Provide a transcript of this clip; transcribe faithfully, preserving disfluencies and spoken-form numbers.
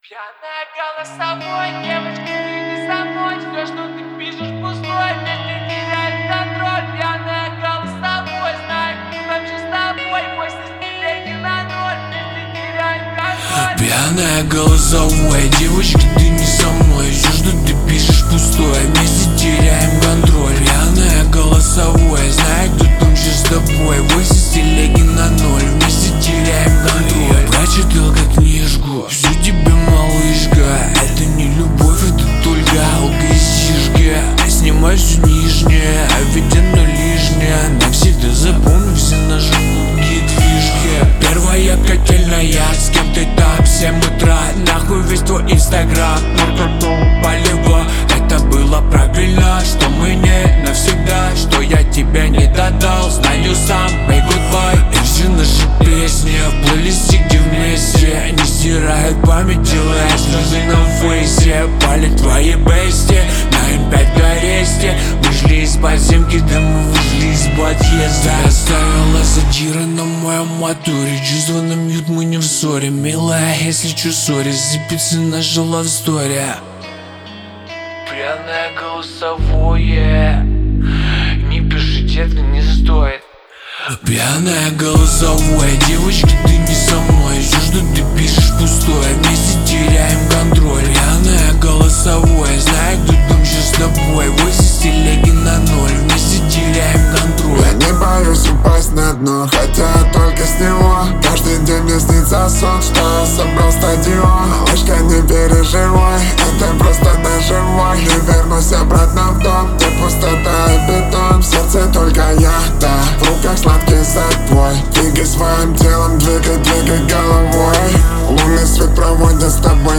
Пьяная голосовой, девочка, ты не со мной. Все, что ты пишешь, пустой, вместе теряет контроль. Пьяная голосовой, знаю, как же с тобой. После стилей на ноль, вместе теряет контроль. Пьяная голосовой, девочка, ты не со мной. Все, что ты пишешь, пустое, вместе теряем контроль. Пьяная голосовой, знаю, кто там сейчас с тобой. Войси телеги на ноль, вместе теряем контроль. Я прочитал как книжку, всю тебя, малышка. Это не любовь, это только алка и сишка. Снимай все нижнее, а ведь оно лишнее. Навсегда запомни все наши мутки фишки. Первая котельная, с кем ты там в семь утра. Нахуй весь твой инстаграм, полегло. Это было правильно, что мы не навсегда. Что я тебя не додал, знаю сам, hey goodbye. И все наши песни в плейлисте, где вместе. Не стирают память, делая слезы на фейсе. Палят твои бести на эм пять в аресте. Вышли из подземки, да мы вышли из подъезда. Ты оставила задира на моем моторе. Чувства на мьют, мы не в ссоре. Милая, если чё ссоре, запицы наша love story. Пьяное голосовое, не пиши, детка, не стоит. Пьяная голосовая, девочка, ты не со мной. Все, что ты пишешь, пустое, вместе теряем контроль. Пьяная голосовая, знаю, кто там сейчас с тобой. Войси телеги на ноль, вместе теряем контроль. Я не боюсь упасть на дно, хотя только с него. Каждый день мне снится сон, что я собрал стадион. Малышка, не переживай, это просто наживай. Не вернусь обратно в дом, где пустота и бетон. В сердце только я, да, в руках сладкий запой. Двигай своим телом, двигай, двигай головой. Лунный свет проводит с тобой